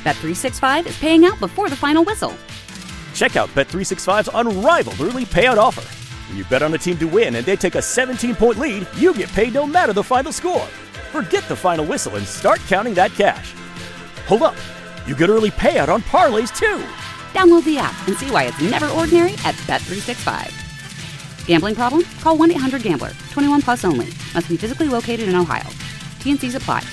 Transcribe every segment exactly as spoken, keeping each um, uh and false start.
Bet three sixty-five is paying out before the final whistle. Check out Bet three sixty-five's unrivaled early payout offer. When you bet on a team to win and they take a seventeen-point lead, you get paid no matter the final score. Forget the final whistle and start counting that cash. Hold up. You get early payout on parlays, too. Download the app and see why it's never ordinary at Bet three sixty-five. Gambling problem? Call one eight hundred gambler. twenty-one plus only. Must be physically located in Ohio. T N Cs apply.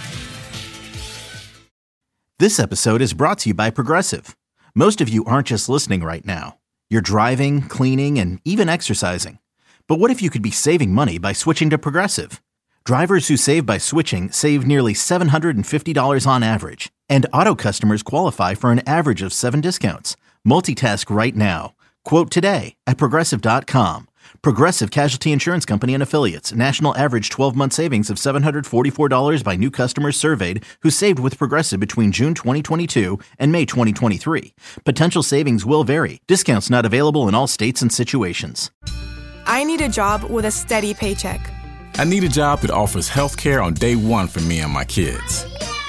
This episode is brought to you by Progressive. Most of you aren't just listening right now. You're driving, cleaning, and even exercising. But what if you could be saving money by switching to Progressive? Drivers who save by switching save nearly seven hundred fifty dollars on average. And auto customers qualify for an average of seven discounts. Multitask right now. Quote today at Progressive dot com. Progressive Casualty Insurance Company and Affiliates. National average twelve-month savings of seven hundred forty-four dollars by new customers surveyed who saved with Progressive between June twenty twenty-two and May twenty twenty-three. Potential savings will vary. Discounts not available in all states and situations. I need a job with a steady paycheck. I need a job that offers health care on day one for me and my kids.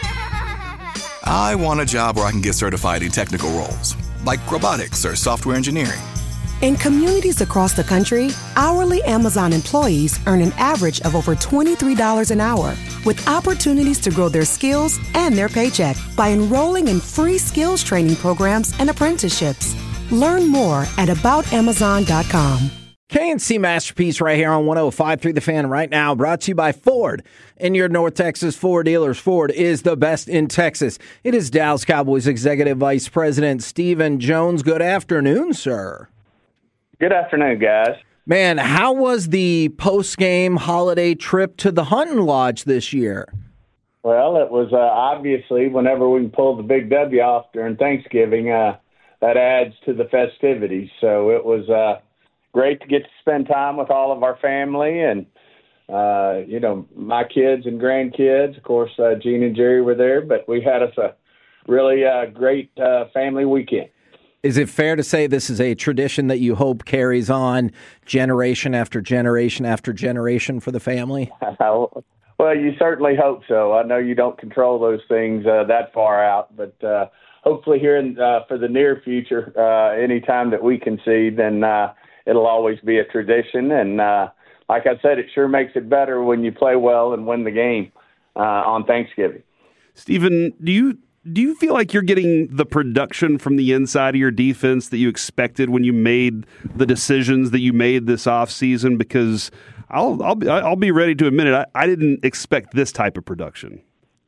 I want a job where I can get certified in technical roles, like robotics or software engineering. In communities across the country, hourly Amazon employees earn an average of over twenty-three dollars an hour, with opportunities to grow their skills and their paycheck by enrolling in free skills training programs and apprenticeships. Learn more at about amazon dot com. K and C Masterpiece right here on one oh five point three The Fan right now, brought to you by Ford. In your North Texas Ford dealers, Ford is the best in Texas. It is Dallas Cowboys Executive Vice President Stephen Jones. Good afternoon, sir. Good afternoon, guys. Man, how was the post-game holiday trip to the hunting lodge this year? Well, it was uh, obviously whenever we can pull the big W off during Thanksgiving, uh, that adds to the festivities. So it was uh, great to get to spend time with all of our family and, uh, you know, my kids and grandkids. Of course, uh, Gene and Jerry were there, but we had us a really uh, great uh, family weekend. Is it fair to say this is a tradition that you hope carries on generation after generation after generation for the family? Well, you certainly hope so. I know you don't control those things uh, that far out, but uh, hopefully here in, uh, for the near future, uh, any time that we can see, then uh, it'll always be a tradition. And uh, like I said, it sure makes it better when you play well and win the game uh, on Thanksgiving. Stephen, do you do you feel like you're getting the production from the inside of your defense that you expected when you made the decisions that you made this offseason? Because I'll I'll be, I'll be ready to admit it. I, I didn't expect this type of production.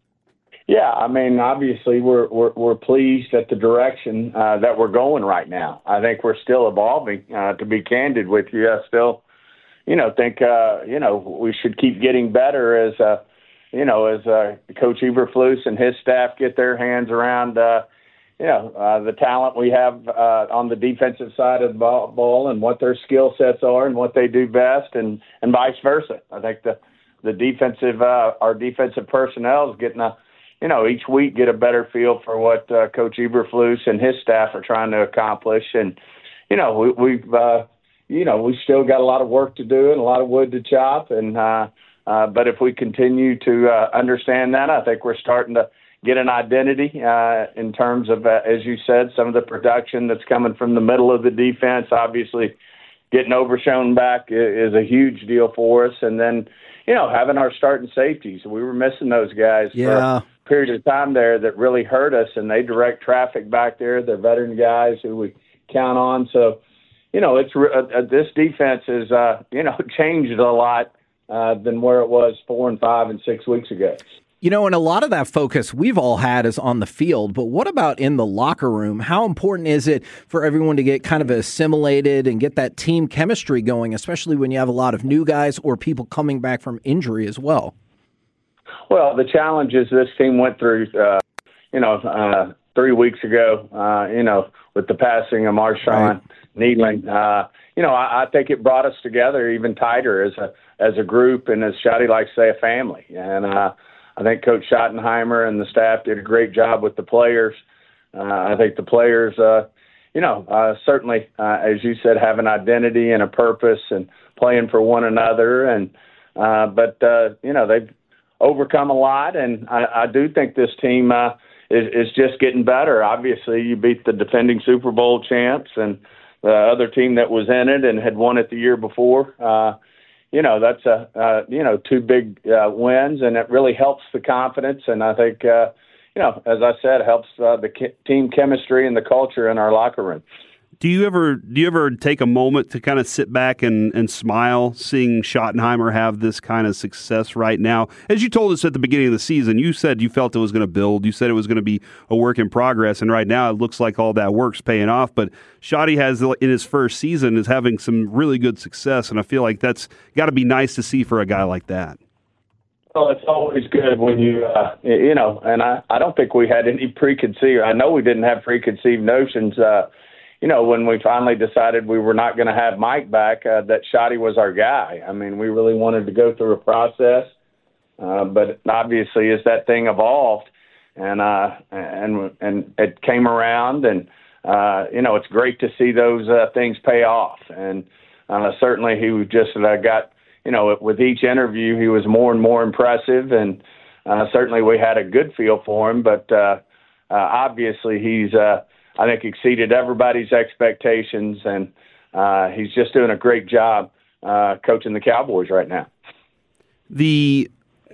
Yeah, I mean, obviously we're we're, we're pleased at the direction uh, that we're going right now. I think we're still evolving. Uh, to be candid with you, I still, you know, think uh, you know we should keep getting better as uh, you know as uh, Coach Eberflus and his staff get their hands around uh, you know uh, the talent we have uh, on the defensive side of the ball and what their skill sets are and what they do best, and, and vice versa. I think the the defensive uh, our defensive personnel is getting a you know, each week get a better feel for what uh, Coach Eberflus and his staff are trying to accomplish. And, you know, we, we've, uh, you know, we still got a lot of work to do and a lot of wood to chop. And, uh, uh, but if we continue to uh, understand that, I think we're starting to get an identity uh, in terms of, uh, as you said, some of the production that's coming from the middle of the defense. Obviously, getting Overshown back is a huge deal for us. And then, you know, having our starting safeties, we were missing those guys yeah. for period of time there that really hurt us, and they direct traffic back there. They're veteran guys who we count on. So, you know, it's uh, this defense has, uh, you know, changed a lot uh, than where it was four and five and six weeks ago. You know, and a lot of that focus we've all had is on the field, but what about in the locker room? How important is it for everyone to get kind of assimilated and get that team chemistry going, especially when you have a lot of new guys or people coming back from injury as well? Well, the challenges this team went through, uh, you know, uh, three weeks ago, uh, you know, with the passing of Marshawn right. Needling, uh, you know, I, I think it brought us together even tighter as a as a group and, as Shotty likes to say, a family. And uh, I think Coach Schottenheimer and the staff did a great job with the players. Uh, I think the players, uh, you know, uh, certainly, uh, as you said, have an identity and a purpose and playing for one another. And uh, but, uh, you know, they've overcome a lot, and I, I do think this team uh, is, is just getting better. Obviously, you beat the defending Super Bowl champs and the other team that was in it and had won it the year before. Uh, you know, that's a uh, you know two big uh, wins, and it really helps the confidence. And I think uh, you know, as I said, helps uh, the ke- team chemistry and the culture in our locker room. Do you ever do you ever take a moment to kind of sit back and, and smile seeing Schottenheimer have this kind of success right now? As you told us at the beginning of the season, you said you felt it was going to build. You said it was going to be a work in progress, and right now it looks like all that work's paying off. But Schotty has, in his first season, is having some really good success, and I feel like that's got to be nice to see for a guy like that. Well, it's always good when you, uh, you know, and I, I don't think we had any preconceived, I know we didn't have preconceived notions, uh, you know, when we finally decided we were not going to have Mike back, uh, that Schotty was our guy. I mean, we really wanted to go through a process, uh, but obviously as that thing evolved and, uh, and, and it came around and, uh, you know, it's great to see those uh, things pay off. And uh, certainly he just uh, got, you know, with each interview, he was more and more impressive, and uh, certainly we had a good feel for him. But uh, uh, obviously, he's, uh, I think, exceeded everybody's expectations, and uh, he's just doing a great job uh, coaching the Cowboys right now. The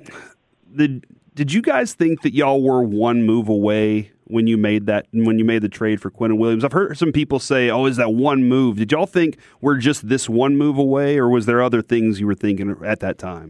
the did you guys think that y'all were one move away when you made that when you made the trade for Quinnen Williams? I've heard some people say, "Oh, is that one move?" Did y'all think we're just this one move away, or was there other things you were thinking at that time?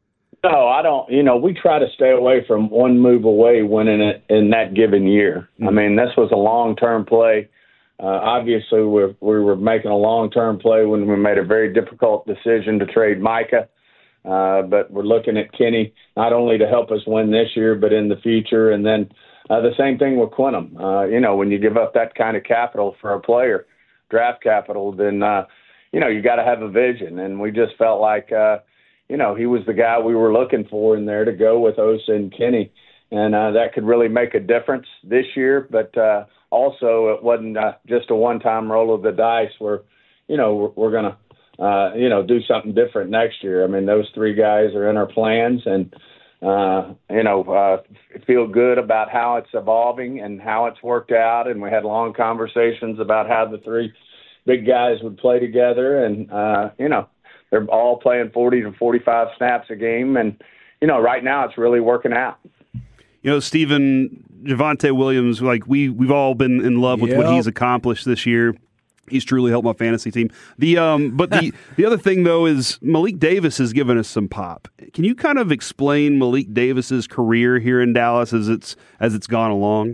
No, I don't. You know, we try to stay away from one move away winning it in that given year. Mm-hmm. I mean, this was a long-term play. Uh, obviously, we we were making a long-term play when we made a very difficult decision to trade Micah. Uh, but we're looking at Kenny not only to help us win this year, but in the future. And then uh, the same thing with Quinnen. Uh, you know, when you give up that kind of capital for a player, draft capital, then, uh, you know, you got to have a vision. And we just felt like, uh, you know, he was the guy we were looking for in there to go with Osa and Kenny. And uh, that could really make a difference this year. But uh, also it wasn't uh, just a one-time roll of the dice where, you know, we're, we're going to, Uh, you know, do something different next year. I mean, those three guys are in our plans, and uh, you know, uh, feel good about how it's evolving and how it's worked out. And we had long conversations about how the three big guys would play together, and uh, you know, they're all playing forty to forty-five snaps a game, and you know, right now it's really working out. You know, Stephen, Javonte Williams, like we we've all been in love with yep. what he's accomplished this year. He's truly helped my fantasy team. The um, but the, the other thing, though, is Malik Davis has given us some pop. Can you kind of explain Malik Davis's career here in Dallas as it's as it's gone along?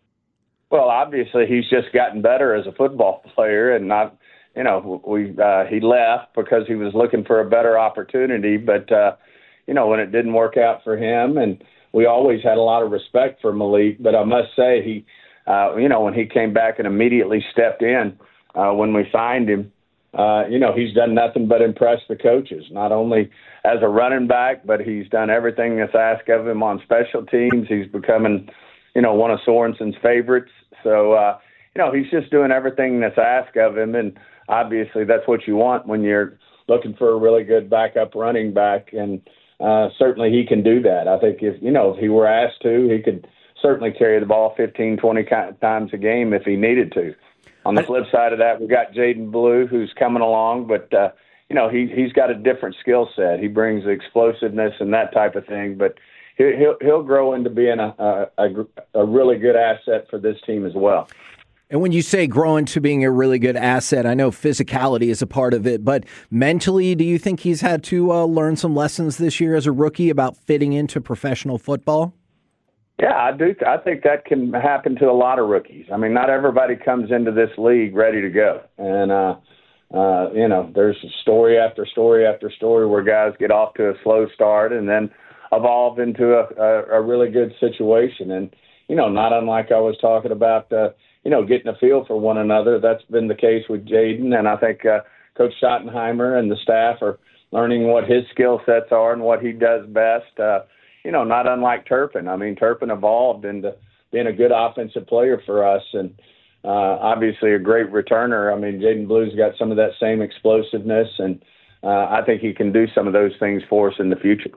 Well, obviously, he's just gotten better as a football player, and not, you know, we uh, he left because he was looking for a better opportunity. But uh, you know, when it didn't work out for him, and we always had a lot of respect for Malik. But I must say, he, uh, you know, when he came back and immediately stepped in. Uh, when we signed him, uh, you know, he's done nothing but impress the coaches, not only as a running back, but he's done everything that's asked of him on special teams. He's becoming, you know, one of Sorensen's favorites. So, uh, you know, he's just doing everything that's asked of him. And obviously that's what you want when you're looking for a really good backup running back. And uh, certainly he can do that. I think if, you know, if he were asked to, he could certainly carry the ball fifteen, twenty times a game if he needed to. On the flip side of that, we got Jaden Blue, who's coming along, but uh, you know he he's got a different skill set. He brings explosiveness and that type of thing, but he, he'll he'll grow into being a, a a a really good asset for this team as well. And when you say grow into being a really good asset, I know physicality is a part of it, but mentally, do you think he's had to uh, learn some lessons this year as a rookie about fitting into professional football? Yeah, I do. I think that can happen to a lot of rookies. I mean, not everybody comes into this league ready to go. And, uh, uh, you know, there's story after story after story where guys get off to a slow start and then evolve into a, a, a really good situation. And, you know, not unlike I was talking about, uh, you know, getting a feel for one another. That's been the case with Jaden. And I think uh, Coach Schottenheimer and the staff are learning what his skill sets are and what he does best. Uh, You know, not unlike Turpin. I mean, Turpin evolved into being a good offensive player for us, and uh, obviously a great returner. I mean, Jaden Blue's got some of that same explosiveness, and uh, I think he can do some of those things for us in the future.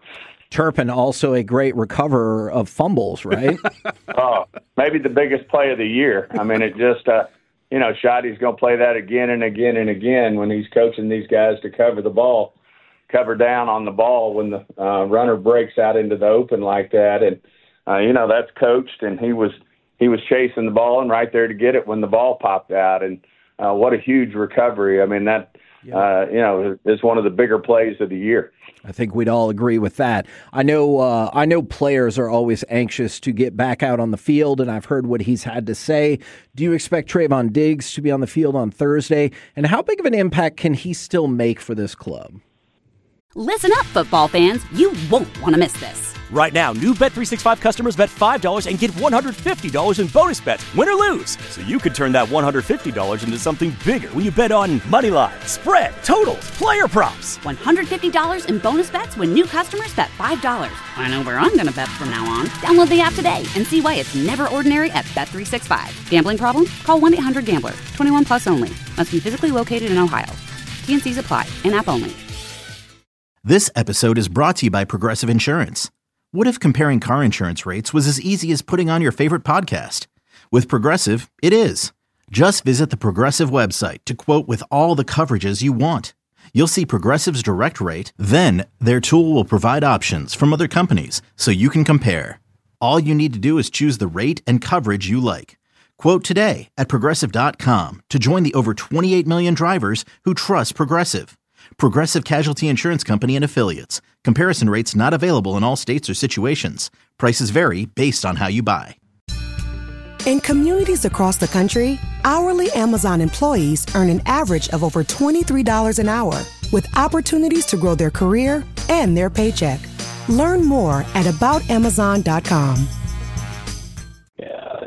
Turpin, also a great recoverer of fumbles, right? Oh, maybe the biggest play of the year. I mean, it just, uh, you know, Shoddy's going to play that again and again and again when he's coaching these guys to cover the ball, cover down on the ball when the uh, runner breaks out into the open like that. And, uh, you know, that's coached, and he was he was chasing the ball and right there to get it when the ball popped out. And uh, what a huge recovery. I mean, that, yeah. uh, you know, is one of the bigger plays of the year. I think we'd all agree with that. I know uh, I know players are always anxious to get back out on the field, and I've heard what he's had to say. Do you expect Trayvon Diggs to be on the field on Thursday? And how big of an impact can he still make for this club? Listen up, football fans. You won't want to miss this. Right now, new Bet three sixty-five customers bet five dollars and get one hundred fifty dollars in bonus bets, win or lose. So you could turn that one hundred fifty dollars into something bigger when you bet on money line, spread, totals, player props. one hundred fifty dollars in bonus bets when new customers bet five dollars. I know where I'm going to bet from now on. Download the app today and see why it's never ordinary at Bet three sixty-five. Gambling problem? Call one eight hundred gambler. twenty-one plus only. Must be physically located in Ohio. T N Cs apply. In-app only. This episode is brought to you by Progressive Insurance. What if comparing car insurance rates was as easy as putting on your favorite podcast? With Progressive, it is. Just visit the Progressive website to quote with all the coverages you want. You'll see Progressive's direct rate, then their tool will provide options from other companies so you can compare. All you need to do is choose the rate and coverage you like. Quote today at Progressive dot com to join the over twenty-eight million drivers who trust Progressive. Progressive Casualty Insurance Company and Affiliates. Comparison rates not available in all states or situations. Prices vary based on how you buy. In communities across the country, hourly Amazon employees earn an average of over twenty-three dollars an hour, with opportunities to grow their career and their paycheck. Learn more at about amazon dot com. Yeah,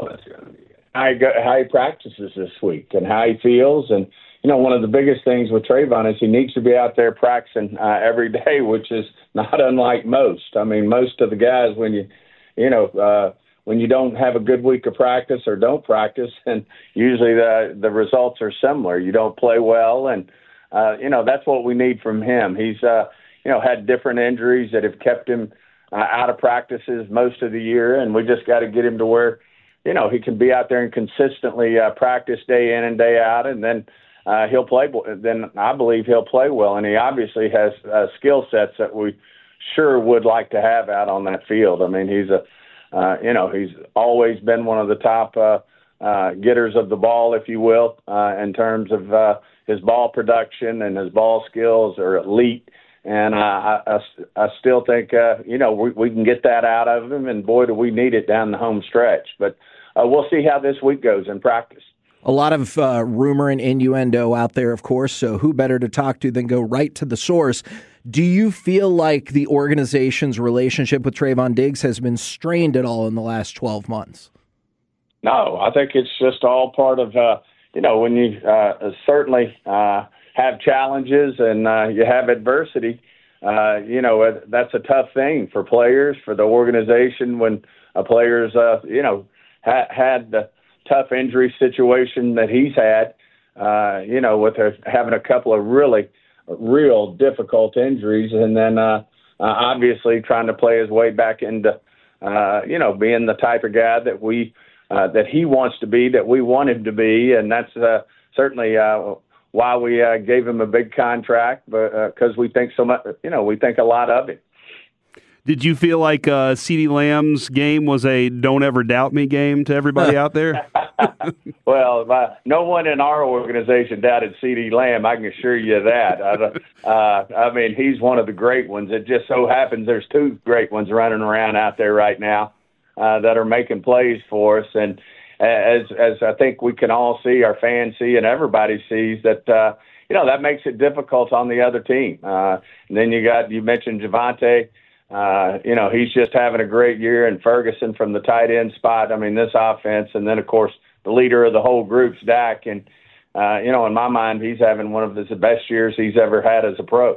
how he, go, how he practices this week and how he feels. And, you know, one of the biggest things with Trayvon is he needs to be out there practicing uh, every day, which is not unlike most. I mean, most of the guys, when you, you know, uh, when you don't have a good week of practice or don't practice, and usually the the results are similar. You don't play well, and, uh, you know, that's what we need from him. He's, uh, you know, had different injuries that have kept him uh, out of practices most of the year, and we just got to get him to where, you know, he can be out there and consistently uh, practice day in and day out, and then uh, he'll play. Then I believe he'll play well, and he obviously has uh, skill sets that we sure would like to have out on that field. I mean, he's a, uh, you know, he's always been one of the top uh, uh, getters of the ball, if you will, uh, in terms of uh, his ball production and his ball skills are elite. And uh, I, I, I still think, uh, you know, we, we can get that out of him, and boy, do we need it down the home stretch. But uh, we'll see how this week goes in practice. A lot of uh, rumor and innuendo out there, of course, so who better to talk to than go right to the source? Do you feel like the organization's relationship with Trayvon Diggs has been strained at all in the last twelve months? No, I think it's just all part of, uh, you know, when you uh, certainly uh, have challenges and uh, you have adversity, uh, you know, that's a tough thing for players, for the organization when a player's, uh, you know, ha- had the tough injury situation that he's had, uh, you know, with a, having a couple of really, real difficult injuries, and then uh, uh, obviously trying to play his way back into, uh, you know, being the type of guy that we, uh, that he wants to be, that we want him to be, and that's uh, certainly uh, why we uh, gave him a big contract, but because uh, we think so much, you know, we think a lot of him. Did you feel like uh, CeeDee Lamb's game was a "don't ever doubt me" game to everybody out there? Well, uh, no one in our organization doubted CeeDee Lamb. I can assure you that. Uh, uh, I mean, he's one of the great ones. It just so happens there's two great ones running around out there right now uh, that are making plays for us. And as as I think we can all see, our fans see, and everybody sees that. Uh, you know, that makes it difficult on the other team. Uh, and then you got you mentioned Javonte. Uh, you know, he's just having a great year, and Ferguson from the tight end spot. I mean, this offense, and then, of course, the leader of the whole group's Dak. And, uh, you know, in my mind, he's having one of the best years he's ever had as a pro.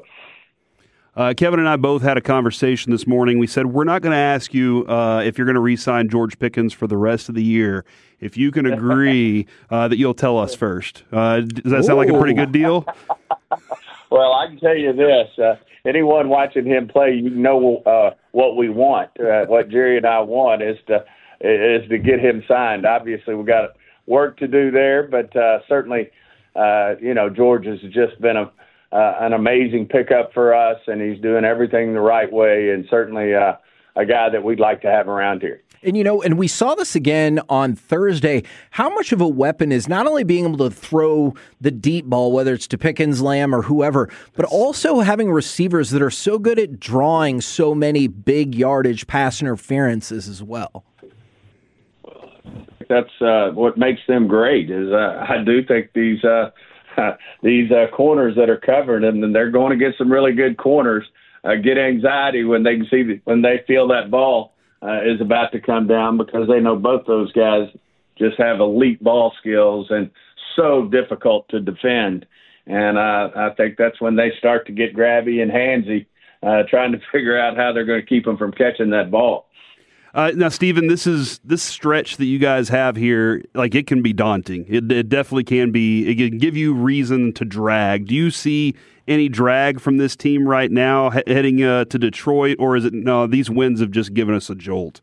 Uh, Kevin and I both had a conversation this morning. We said we're not going to ask you uh, if you're going to re-sign George Pickens for the rest of the year. If you can agree uh, that you'll tell us first. Uh, does that sound like a pretty good deal? Well, I can tell you this. Uh, anyone watching him play, you know uh, what we want. Uh, what Jerry and I want is to is to get him signed. Obviously, we've got work to do there, but uh, certainly, uh, you know, George has just been a uh, an amazing pickup for us, and he's doing everything the right way, and certainly uh, a guy that we'd like to have around here. And, you know, and we saw this again on Thursday, how much of a weapon is not only being able to throw the deep ball, whether it's to Pickens, Lamb, or whoever, but also having receivers that are so good at drawing so many big yardage pass interferences as well. That's uh, what makes them great. Is uh, I do think these uh, these uh, corners that are covered, and they're going to get some really good corners, uh, get anxiety when they can see the, when they feel that ball Uh, is about to come down, because they know both those guys just have elite ball skills and so difficult to defend. And uh, I think that's when they start to get grabby and handsy, uh, trying to figure out how they're going to keep them from catching that ball. Uh, now, Stephen, this is this stretch that you guys have here. Like, it can be daunting. It, it definitely can be. It can give you reason to drag. Do you see any drag from this team right now he- heading uh, to Detroit, or is it no? These wins have just given us a jolt.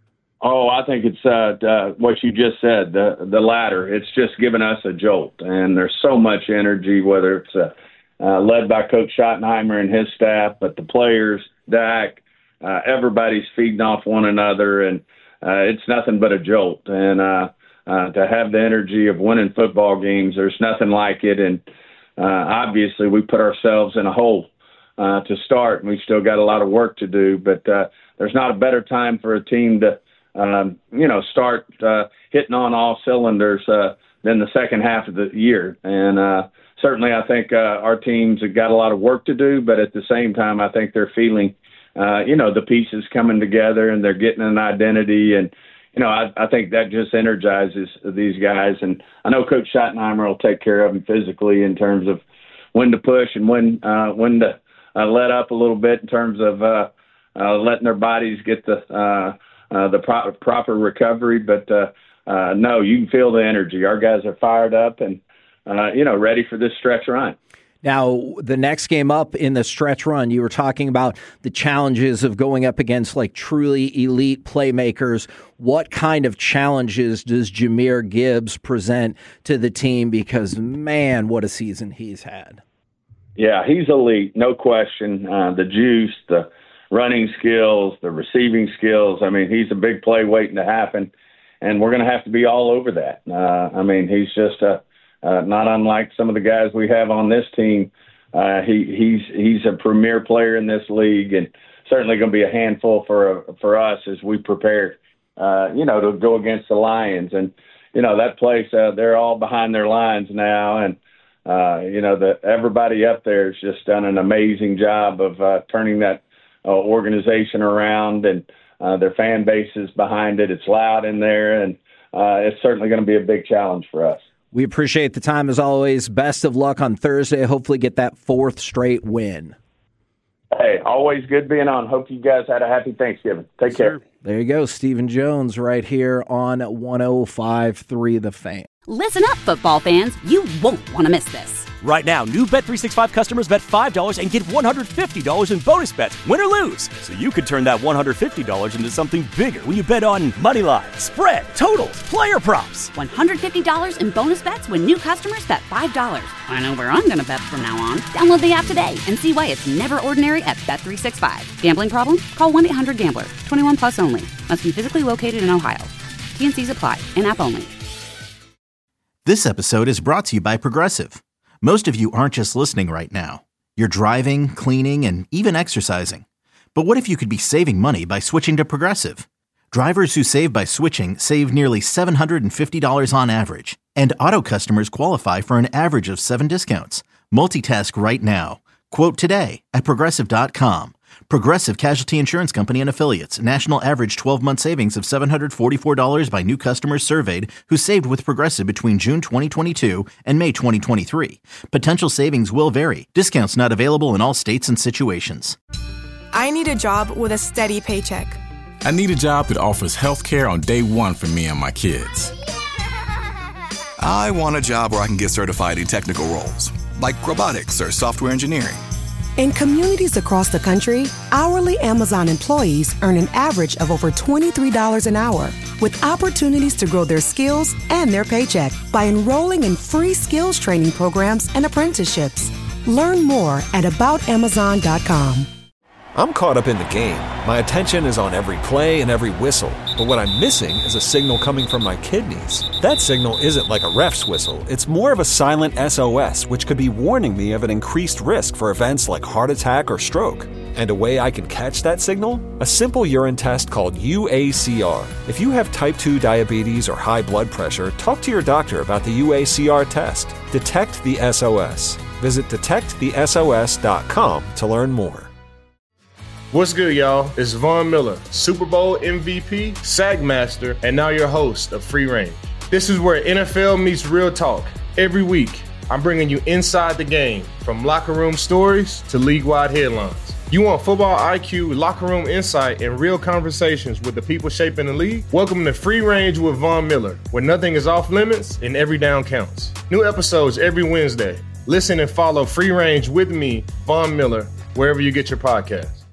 Oh, I think it's uh, uh, what you just said, the the latter. It's just given us a jolt, and there's so much energy, whether it's uh, uh, led by Coach Schottenheimer and his staff, but the players, Dak. Uh, everybody's feeding off one another, and uh, it's nothing but a jolt. And uh, uh, to have the energy of winning football games, there's nothing like it. And uh, obviously, we put ourselves in a hole uh, to start, and we still got a lot of work to do. But uh, there's not a better time for a team to, um, you know, start uh, hitting on all cylinders uh, than the second half of the year. And uh, certainly, I think uh, our teams have got a lot of work to do, but at the same time, I think they're feeling Uh, you know, the pieces coming together, and they're getting an identity. And, you know, I, I think that just energizes these guys. And I know Coach Schottenheimer will take care of them physically in terms of when to push and when uh, when to uh, let up a little bit in terms of uh, uh, letting their bodies get the uh, uh, the pro- proper recovery. But, uh, uh, no, you can feel the energy. Our guys are fired up and, uh, you know, ready for this stretch run. Now, the next game up in the stretch run, you were talking about the challenges of going up against like truly elite playmakers. What kind of challenges does Jahmyr Gibbs present to the team? Because, man, what a season he's had. Yeah, he's elite, no question. Uh, the juice, the running skills, the receiving skills. I mean, he's a big play waiting to happen, and we're going to have to be all over that. Uh, I mean, he's just a Uh, not unlike some of the guys we have on this team. Uh, he, he's he's a premier player in this league, and certainly going to be a handful for for us as we prepare, uh, you know, to go against the Lions. And you know that place, uh, they're all behind their lines now, and uh, you know the everybody up there has just done an amazing job of uh, turning that uh, organization around, and uh, their fan base is behind it. It's loud in there, and uh, it's certainly going to be a big challenge for us. We appreciate the time as always. Best of luck on Thursday. Hopefully get that fourth straight win. Hey, always good being on. Hope you guys had a happy Thanksgiving. Take yes, care. Sir. There you go. Stephen Jones right here on one oh five point three The Fan. Listen up, football fans. You won't want to miss this. Right now, new Bet three sixty-five customers bet five dollars and get one hundred fifty dollars in bonus bets, win or lose. So you could turn that one hundred fifty dollars into something bigger when you bet on money line, spread, totals, player props. one hundred fifty dollars in bonus bets when new customers bet five dollars. I know where I'm going to bet from now on. Download the app today and see why it's never ordinary at Bet three sixty-five. Gambling problem? Call one eight hundred gambler. twenty-one plus only. Must be physically located in Ohio. T and C's apply. In-app only. This episode is brought to you by Progressive. Most of you aren't just listening right now. You're driving, cleaning, and even exercising. But what if you could be saving money by switching to Progressive? Drivers who save by switching save nearly seven hundred fifty dollars on average. And auto customers qualify for an average of seven discounts. Multitask right now. Quote today at Progressive dot com. Progressive Casualty Insurance Company and Affiliates. National average twelve-month savings of seven hundred forty-four dollars by new customers surveyed who saved with Progressive between June twenty twenty-two and May twenty twenty-three. Potential savings will vary. Discounts not available in all states and situations. I need a job with a steady paycheck. I need a job that offers health care on day one for me and my kids. I want a job where I can get certified in technical roles, like robotics or software engineering. In communities across the country, hourly Amazon employees earn an average of over twenty-three dollars an hour, with opportunities to grow their skills and their paycheck by enrolling in free skills training programs and apprenticeships. Learn more at about amazon dot com. I'm caught up in the game. My attention is on every play and every whistle. But what I'm missing is a signal coming from my kidneys. That signal isn't like a ref's whistle. It's more of a silent S O S, which could be warning me of an increased risk for events like heart attack or stroke. And a way I can catch that signal? A simple urine test called U A C R. If you have type two diabetes or high blood pressure, talk to your doctor about the U A C R test. Detect the S O S. Visit detect the S O S dot com to learn more. What's good, y'all? It's Von Miller, Super Bowl M V P, Sack Master, and now your host of Free Range. This is where N F L meets real talk. Every week, I'm bringing you inside the game, from locker room stories to league-wide headlines. You want football I Q, locker room insight, and real conversations with the people shaping the league? Welcome to Free Range with Von Miller, where nothing is off limits and every down counts. New episodes every Wednesday. Listen and follow Free Range with me, Von Miller, wherever you get your podcasts.